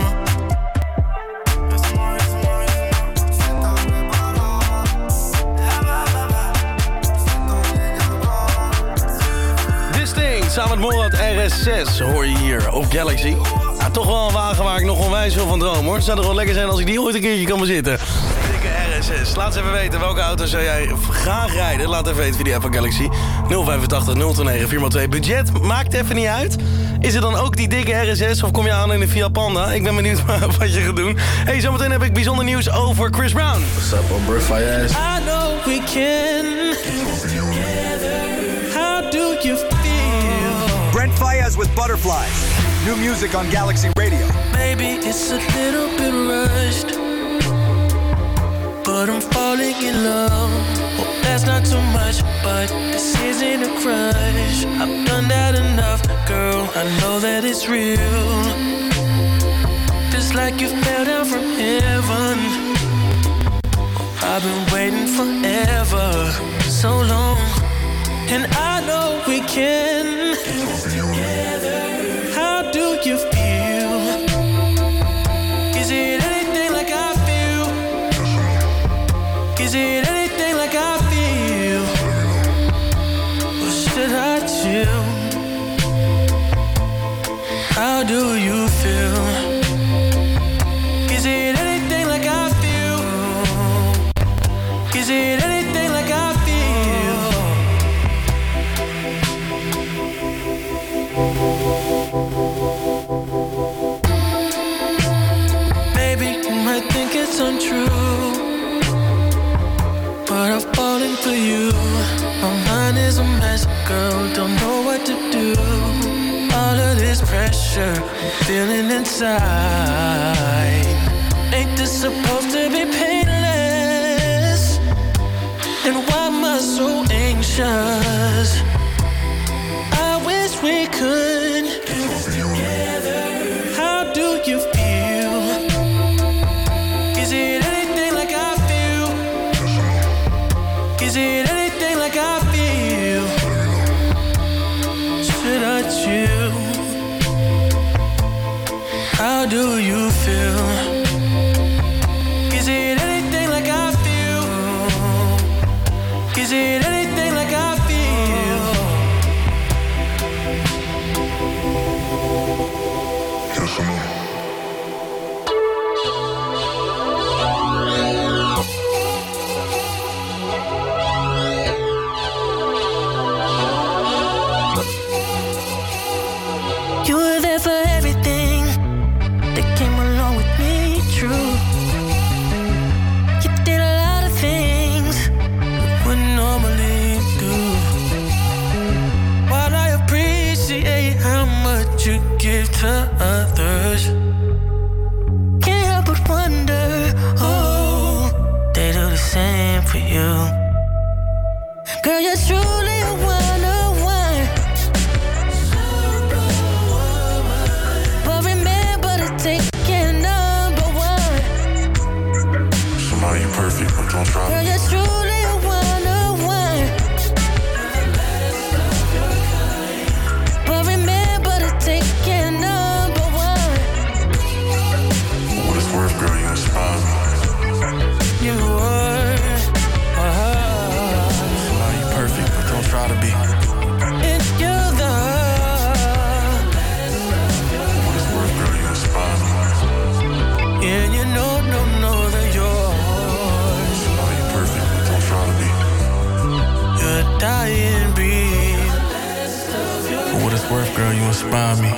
Samen met Morad RS6 hoor je hier op Galaxy. Ja, toch wel een wagen waar ik nog onwijs veel van droom hoor. Het zou toch wel lekker zijn als ik die ooit een keertje kan bezitten. Dikke RS6. Laat eens even weten welke auto zou jij graag rijden. Laat even weten via die app van Galaxy. 085 029 4x2. Budget maakt even niet uit. Is het dan ook die dikke RS6 of kom je aan in een Fiat Panda? Ik ben benieuwd wat je gaat doen. Hey, zometeen heb ik bijzonder nieuws over Chris Brown. What's up, bro? Fire ass. I know we can. How do you feel? Brent Faiyaz with Butterflies. New music on Galaxy Radio. Maybe it's a little bit rushed, but I'm falling in love. Well, that's not too much, but this isn't a crush. I've done that enough, girl. I know that it's real. Just like you fell down from heaven. I've been waiting forever, so long. And I know we can. How do you feel? Is it anything like I feel? Is it anything like I feel? Or should I chill? How do you feel? Is it anything like I feel? Is it anything like I feel? Maybe you might think it's untrue, but I've fallen for you. My mind is is a mess, girl, don't know what to do. All of this pressure, feeling inside. Ain't this supposed to be painless? And why am I so anxious? I wish we could be together. How do you feel? Is it anything like I feel? Is it anything like I feel? Should I chill? How do you feel? Is it anything like I feel? Is it anything like I feel? Yes or no? You were there for everything that came along with me, true. You did a lot of things we wouldn't normally do. While I appreciate how much you give to others, can't help but wonder, oh, they do the same for you. Girl, you're truly a one-on-one. But remember to take care number one. Somebody you perfect, but don't try. Girl, you're truly a one-on-one. But remember to take care number one. For what it's worth, girl, you inspire me. You are. Somebody you perfect, but don't try to be. And you're the. For what it's worth, girl, you inspire me. And you know that you're. Somebody you perfect, but don't try to be. You're a dying breed. For what it's worth, girl, you inspire me.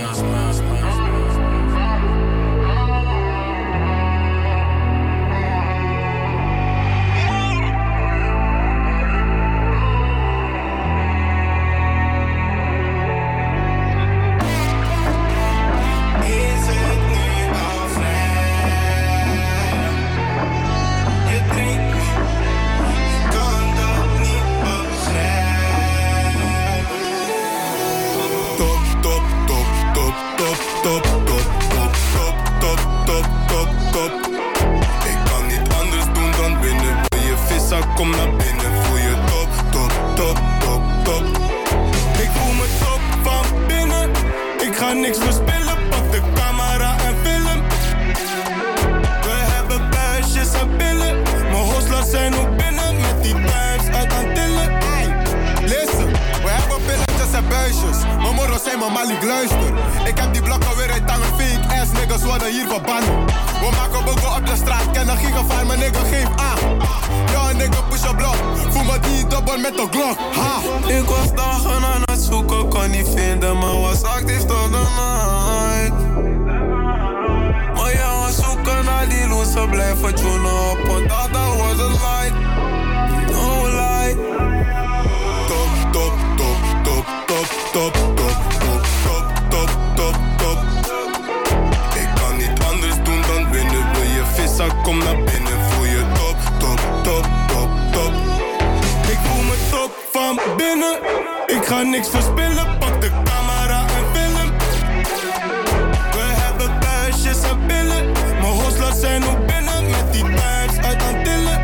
Ik kan niet anders doen dan winnen. Wil je vissen, kom naar binnen. Voel je top, top, top, top, top. Ik voel me top van binnen. Ik ga niks verspillen. Pak de camera en film. We hebben buisjes en pillen. Mijn hostlers zijn ook binnen. Met die vibes uit Antillen. Hey, listen. We hebben pilletjes en buisjes. Mijn morgen zijn mijn Malik, luister. Ik heb die blokken weer uit tangen. Fake ass niggas worden hier verbannen. We maken boeken op de straat. Ken een gigafight, mijn nigga geef aan. Ja, nigga push a blok. Voel me die dubbel met de Glock. Ha. Ik was dagen aan het zoeken, kon niet vinden, maar was actief tot de night. Maar ja, we zoeken naar die loose, blijven tunen op, want dat was het light. No light. Top, top, top, top, top, top, top, top, top, top, top, top. Ik kan niet anders doen dan winnen. Wil je vissen, kom naar binnen. Voel je top, top, top, top, top. Ik voel me top van binnen. Ik ga niks verspillen. Pak de camera en film. We hebben buisjes en pillen. Mijn hostlers zijn ook binnen. Met die vibes uit Antillen.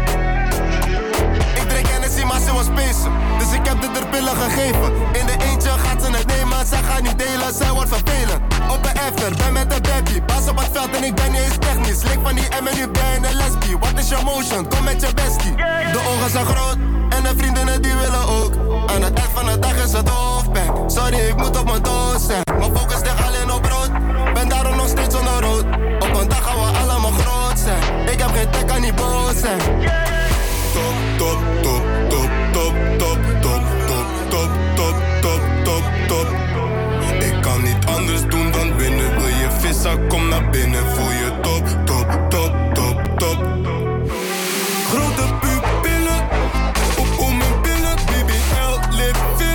Ik drink Hennessy, maar ze was spacen. Dus ik heb de pillen gegeven. In de eentje gaat ze het nemen. Zij gaat niet delen, zij wordt vervelend. Op een after, ben met een baby. Pas op het veld en ik ben niet eens technisch. Link van die M en nu ben je een lesbie. Wat is je motion? Kom met je bestie. De ogen zijn groot en de vriendinnen die willen ook. Aan het eind van de dag is het hoofdpijn. Sorry, ik moet op mijn doos zijn. Mijn focus ligt alleen op rood. Ben daarom nog steeds onder rood. Op een dag gaan we allemaal groot zijn. Ik heb geen tek, kan niet boos zijn. Top, top, top, top, top, top, top, top, top, top, top, top, top. Ik kan niet anders doen dan winnen. Wil je vissen, kom naar binnen. Voel je top, top, top, top, top. Grote pupillen, op om mijn billen, BBL, lip,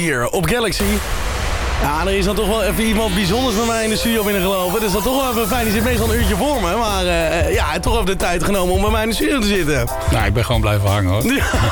hier op Galaxy. Ja, er is dan toch wel even iemand bijzonders bij mij in de studio binnengelopen. Dus dat is toch wel even fijn. Die zit meestal een uurtje voor me. Maar ja, toch even de tijd genomen om bij mij in de studio te zitten. Nou, ik ben gewoon blijven hangen, hoor.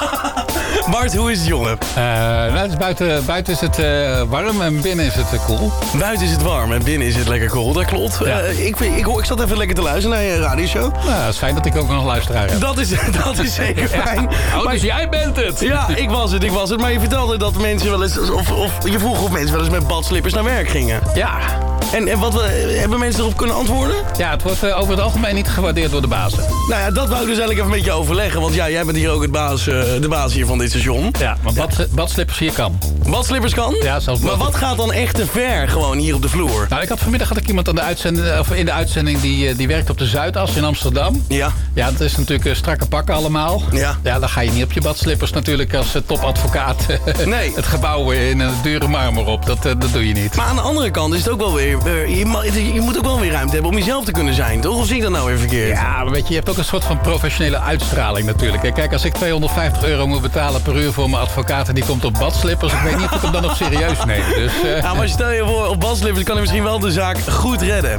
Bart, hoe is het, jongen? Nou, het is buiten is het warm en binnen is het koel. Buiten is het warm en binnen is het lekker koel, dat klopt. Ja. Ik zat even lekker te luisteren naar je radioshow. Nou, het is fijn dat ik ook nog luisteraar heb. Dat is zeker fijn. Oh, dus jij bent het. Ja, ik was het. Maar je vertelde dat mensen wel eens... Of je vroeg of mensen wel eens met badslippers naar werk gingen. Ja. En wat hebben mensen erop kunnen antwoorden? Ja, het wordt over het algemeen niet gewaardeerd door de bazen. Nou ja, dat wou ik dus eigenlijk even met je overleggen. Want ja, jij bent hier ook de baas hier van dit station. Ja, maar badslippers hier kan. Badslippers kan? Ja, zelfs. Maar wat gaat dan echt te ver gewoon hier op de vloer? Nou, vanmiddag had ik iemand in de uitzending die werkt op de Zuidas in Amsterdam. Ja. Ja, dat is natuurlijk strakke pakken allemaal. Ja. Ja, dan ga je niet op je badslippers natuurlijk als topadvocaat het gebouw in een dure marmer op. Dat doe je niet. Maar aan de andere kant is het ook wel weer... Je moet ook wel weer ruimte hebben om jezelf te kunnen zijn, toch? Of zie ik dat nou weer verkeerd? Ja, maar weet je hebt ook een soort van professionele uitstraling natuurlijk. Kijk, als ik €250 moet betalen per uur voor mijn advocaat en die komt op badslippers, ik weet niet of ik hem dan nog serieus neem. Dus, ja, maar stel je voor, op badslippers kan hij misschien wel de zaak goed redden.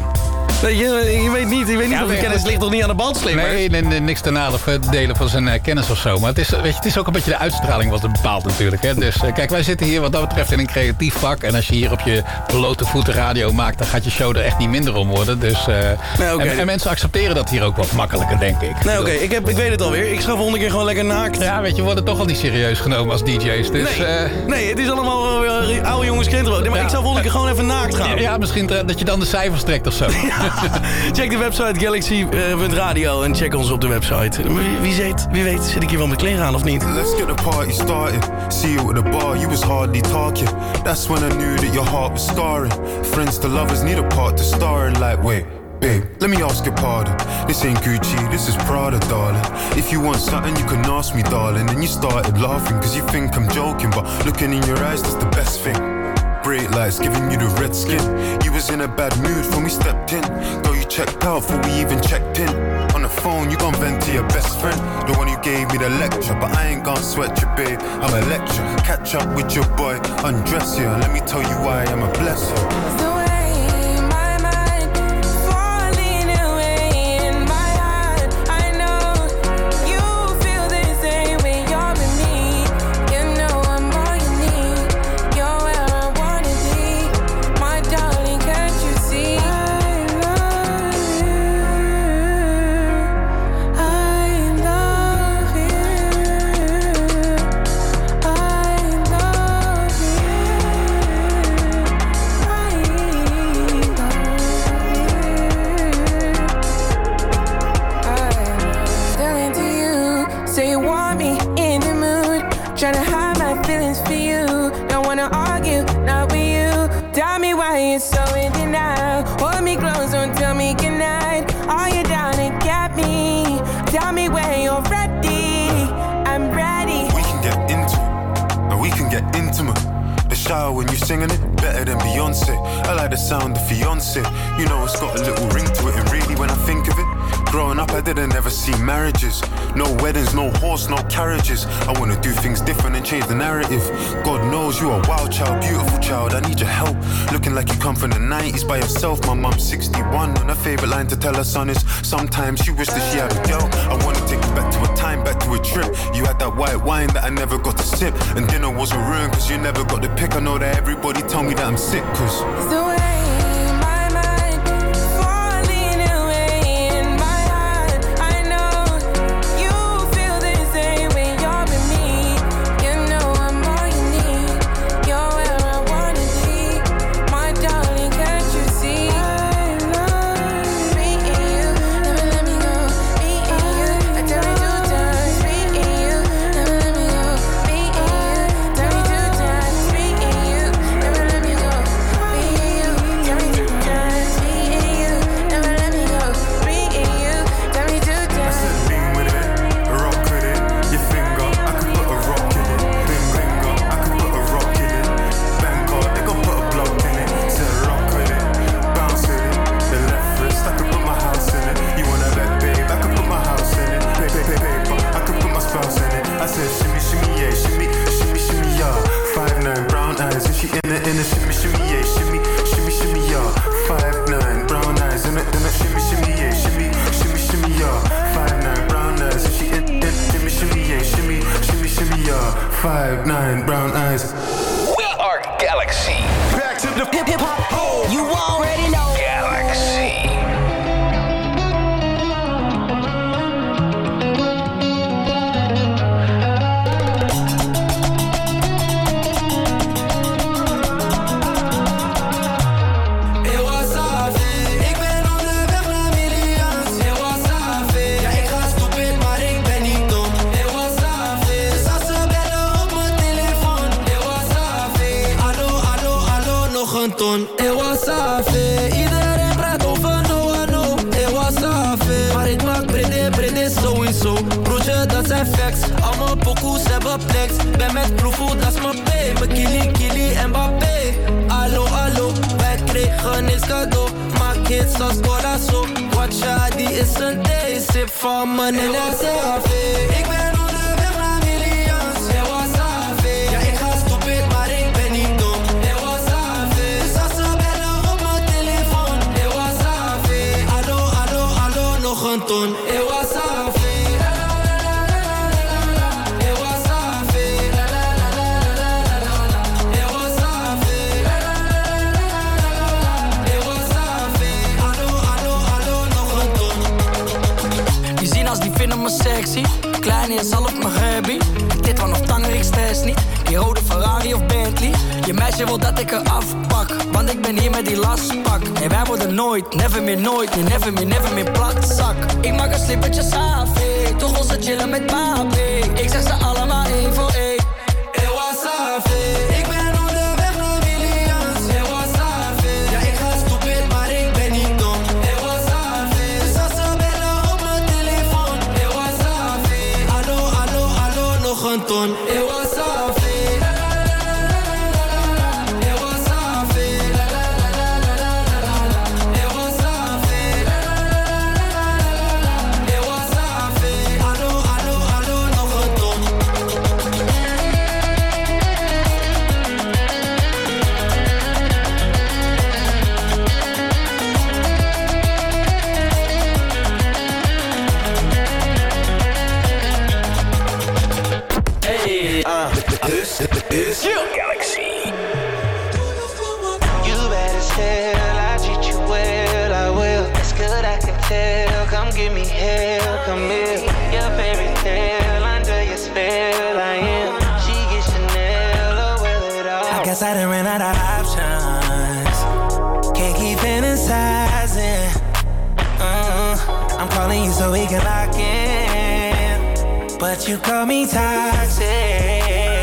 Je weet niet of de kennis ligt toch niet aan de badslipper? Nee, niks ten nadele van zijn kennis of zo. Maar het is ook een beetje de uitstraling wat het bepaalt natuurlijk. Hè. Dus kijk, wij zitten hier wat dat betreft in een creatief vak. En als je hier op je blote voeten radio maakt, dan gaat je show er echt niet minder om worden. Dus, en mensen accepteren dat hier ook wat makkelijker, denk ik. Nee, oké, ik weet het alweer. Ik ga volgende keer gewoon lekker naakt. Ja, weet je, we worden toch al niet serieus genomen als DJ's. Dus, nee, het is allemaal oude jongens krentenbrood. Nee, maar ik zou volgende keer gewoon even naakt gaan. Ja, misschien dat je dan de cijfers trekt of zo. Check de website galaxy.radio en check ons op de website. Wie weet zit ik hier wel met kleren aan of niet? Let's get the party started. See you at the bar, you was hardly talking. That's when I knew that your heart was scarring. Friends to lovers need a part to star in. Like, wait, babe, let me ask your pardon. This ain't Gucci, this is Prada, darling. If you want something, you can ask me, darling. And you started laughing, cause you think I'm joking. But looking in your eyes, that's the best thing. Bright lights giving you the red skin. You was in a bad mood when we stepped in. Though you checked out before we even checked in. On the phone, you gon' vent to your best friend. The one who gave me the lecture. But I ain't gon' sweat you, babe, I'm a lecture. Catch up with your boy, undress you. And let me tell you why I'm a blessing. When you singing it, better than Beyonce. I like the sound of Fiance. You know it's got a little ring to it. And really when I think of it, growing up I didn't ever see marriages. No weddings, no horse, no carriages. I wanna do things different and change the narrative. God knows you are a wild child, beautiful child. I need your help. Looking like you come from the 90s by yourself. My mom's 61 and her favorite line to tell her son is sometimes she wished that she had a girl. I wanna take you back to a time, back to a trip. You had that white wine that I never got to sip. And dinner wasn't ruined cause you never got the pick. I know that everybody told me that I'm sick cause it's the way. the shimmy, shimmy, yeah, shimmy, shimmy, shimmy, yeah. 5'9", brown eyes, in the shimmy, shimmy, yeah, shimmy, shimmy, shimmy, yeah. 5'9", brown eyes, and she shimmy, shimmy, yeah, shimmy, shimmy, shimmy, yeah. 5'9", brown eyes. We are Galaxy. Back to the hip hop. You already know. Galaxy. Iedereen praat over no, maar ik maak brede sowieso. Broertje, dat zijn facts, al mijn pokoes hebben flex. Ben met Ploevoe, dat is mijn pay. Mijn Kili en Mbappé. Allo, wij kregen niks cadeau. Maak hits als Colasso. Watcha, die is een day. Sip van mijn Wasafi. Ik ben onderweg naar millions. Wasafi. Ja, ik ga stupid, maar ik ben niet dom. Een ton, Wasafi. Die zien als die vinden me sexy. Kleine is half mijn hubby. Dit van of tanger, ik stress niet. Die rode Ferrari of Bentley. Je meisje wil dat ik er afpak, want ik ben hier met die lastpak. Nee, wij worden nooit, never meer nooit. Nee, never meer platzak. Ik maak een slippertje safe, toch wil ze chillen met papi. Ik zeg ze allemaal één voor één. Wasafi. Ik ben onderweg naar millions. Wasafi. Ja, ik ga stupid, maar ik ben niet dom. Wasafi. Dus als ze bellen op mijn telefoon. Wasafi. Allo, nog een ton. Wasafi. This is Galaxy. You better still, I treat you well, I will. It's good, I can tell. Come give me hell, come here. Your fairy tale, under your spell, I am. She gets Chanel, oh well it all. I guess I done ran out of options. Can't keep fantasizing. I'm calling you so we can lock in, but you call me toxic.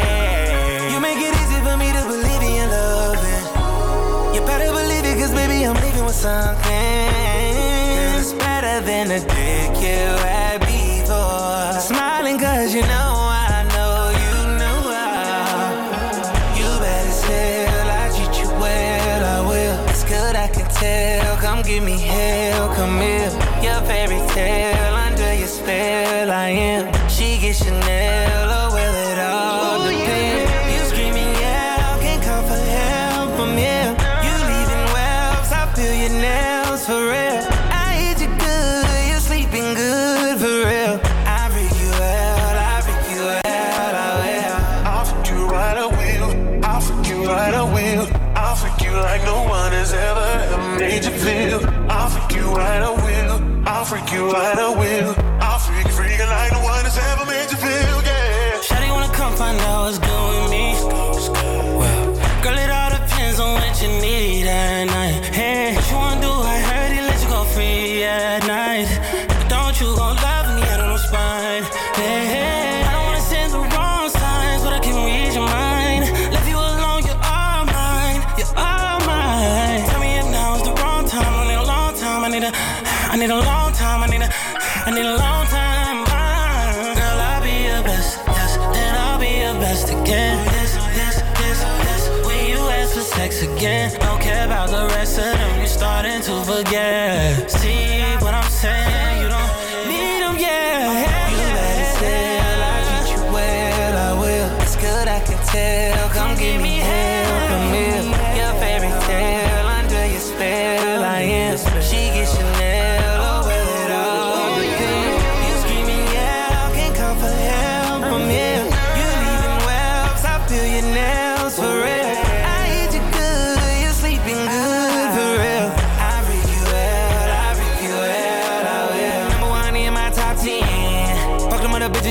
Baby, I'm leaving with something. Girl, it's better than the dick you had before. Smiling cause you know I know you know how. You better still, I treat you well, I will. It's good, I can tell. Come give me hell, come here. Your fairy tale, under your spell, I am. She gets Chanel, oh well it all depends. You screaming, yeah, can't call for help from here. Feel your nails for real. I hit you good, you're sleeping good for real. I freak you out, I freak you out, I will. I'll freak you right, I will. I'll freak you right, I will. I'll freak you like no one has ever made you feel. I'll freak you right, I will. I'll freak you right, I will. I'll freak like no one has ever made you feel, yeah. Shawty wanna come find out what's good with me. Well, girl, it all depends on what you need at night. Hey, what you wanna do? I heard he let you go free at night. But don't you gon' love me, I don't know spine. Hey, I don't wanna send the wrong signs, but I can read your mind. Left you alone, you're all mine. You're all mine. Tell me if now is the wrong time. I need a long time. I need a long time. I need a long time. Girl, I'll be your best, yes, and I'll be your best again. Yes. When you ask for sex again, don't care about the rest of them. You're starting to forget. See what I'm saying? You don't need them, yeah. You better still, I treat you well, I will. It's good, I can tell. Come give me hell, come here.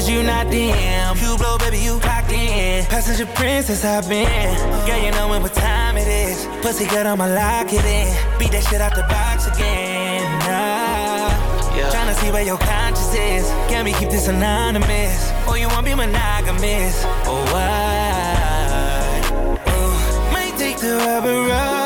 you not them. You blow, baby, you locked in. Passenger princess, I've been. Girl, you know what time it is. Pussy good, I'ma lock it in. Beat that shit out the box again. Tryna see where your conscience is. Can we keep this anonymous? Or you won't be monogamous? Or what? Might take the rubber off.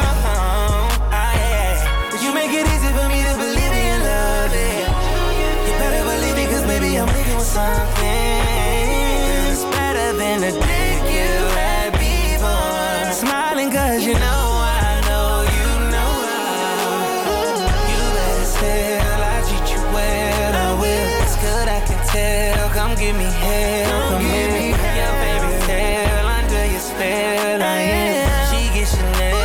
You make it easy for me to believe in love it. You better believe it, cause baby I'm living with something. It's better than the dick you had before. Smiling cause you know I know you know how. You better still, I treat you well, I will. It's good, I can tell, come give me hell. Come give me your baby tail under your spell, I am. She gets Chanel.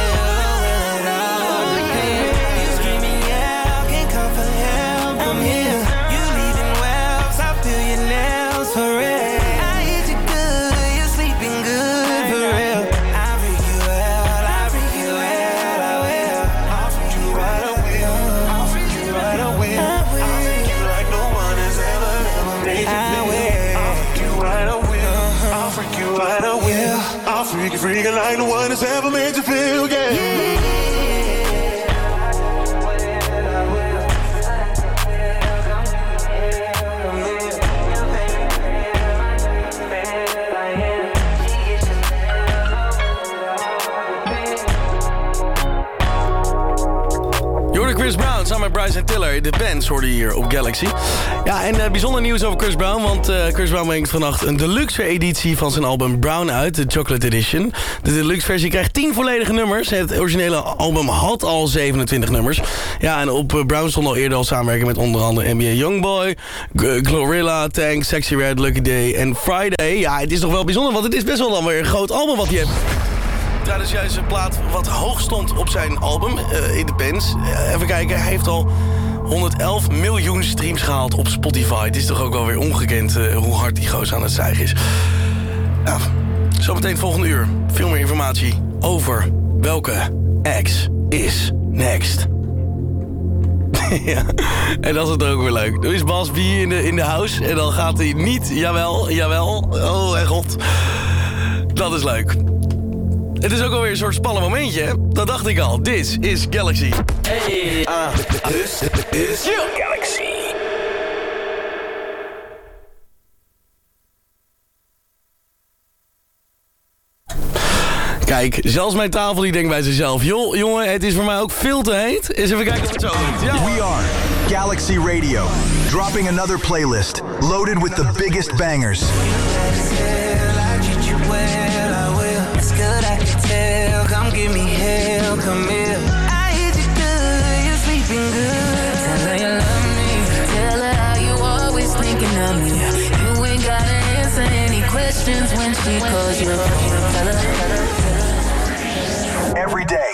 Freaking like the one that's ever made you feel, yeah. Chris Brown samen met Bryson Tiller. De bands hoorde je hier op Galaxy. Ja, en bijzonder nieuws over Chris Brown. Want Chris Brown brengt vannacht een deluxe editie van zijn album Brown uit. De Chocolate Edition. De deluxe versie krijgt 10 volledige nummers. Het originele album had al 27 nummers. Ja, en op Brown stond al eerder al samenwerking met onder andere NBA Youngboy, Glorilla, Tank, Sexy Red, Lucky Day en Friday. Ja, het is toch wel bijzonder, want het is best wel dan weer een groot album wat hij heeft. Trouwens, juist een plaat wat hoog stond op zijn album, in de bands. Even kijken, hij heeft al 111 miljoen streams gehaald op Spotify. Het is toch ook wel weer ongekend hoe hard die gozer aan het stijgen is. Nou, zometeen het volgende uur. Veel meer informatie over welke ex is next. Ja, en dat is het ook weer leuk. Nu is Bas B in de house en dan gaat hij niet, jawel, oh en god. Dat is leuk. Het is ook alweer een soort spannend momentje, hè? Dat dacht ik al. This is Galaxy. Hey, this is Galaxy. Kijk, zelfs mijn tafel die denkt bij zichzelf... Joh, jongen, het is voor mij ook veel te heet. Eens even kijken of het zo doet. Ja. We are Galaxy Radio. Dropping another playlist. Loaded with the biggest bangers. Good, I can tell. Come give me hell, come here. I hit you good, you're sleeping good. Tell her you love me. Tell her how you always thinking of me. You ain't gotta answer any questions when she calls you. Every day.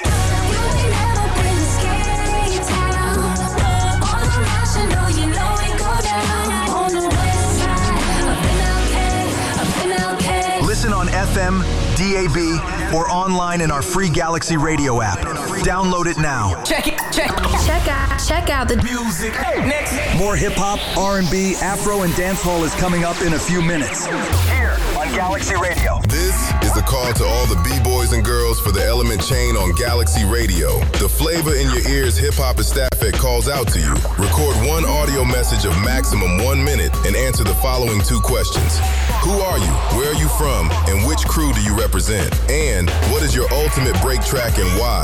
Listen on FM, DAB, or online in our free Galaxy Radio app. Download it now. Check out the music. Next. More hip-hop, R&B, Afro, and dancehall is coming up in a few minutes. Here on Galaxy Radio. This is the call to all the B-boys and girls for the Element Chain on Galaxy Radio. The flavor in your ears hip-hop estafette calls out to you. Record one audio message of maximum 1 minute and answer the following 2 questions. Who are you? Where are you from? And which crew do you represent? And what is your ultimate break track and why?